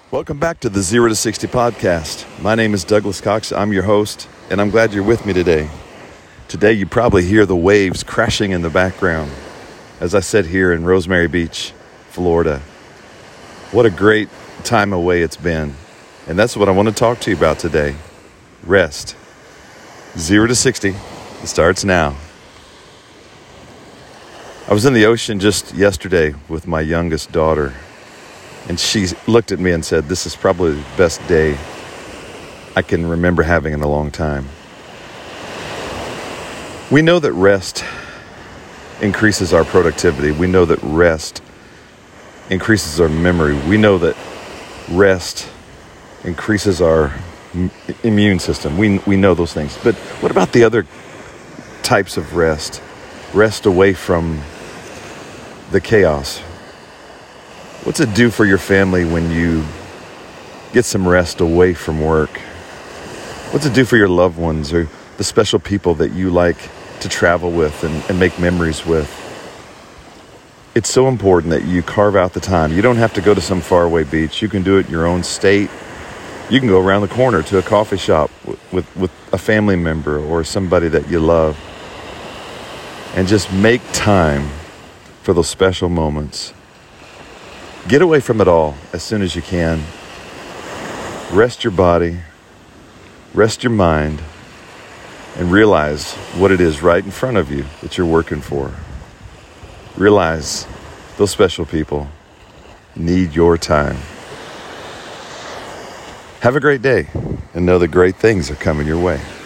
Welcome back to the 0 to 60 podcast. My name is Douglas Cox. I'm your host, and I'm glad you're with me today. Today, you probably hear the waves crashing in the background as I sit here in Rosemary Beach, Florida. What a great time away it's been. And that's what I want to talk to you about today. Rest. 0 to 60. It starts now. I was in the ocean just yesterday with my youngest daughter, and she looked at me and said, "This is probably the best day I can remember having in a long time." We know that rest increases our productivity. We know that rest increases our memory. We know that rest increases our immune system. We know those things. But what about the other types of rest? Rest away from the chaos. What's it do for your family when you get some rest away from work? What's it do for your loved ones or the special people that you like to travel with and make memories with? It's so important that you carve out the time. You don't have to go to some faraway beach. You can do it in your own state. You can go around the corner to a coffee shop with a family member or somebody that you love and just make time for those special moments. Get away from it all as soon as you can. Rest your body, rest your mind, and realize what it is right in front of you that you're working for. Realize those special people need your time. Have a great day and know that great things are coming your way.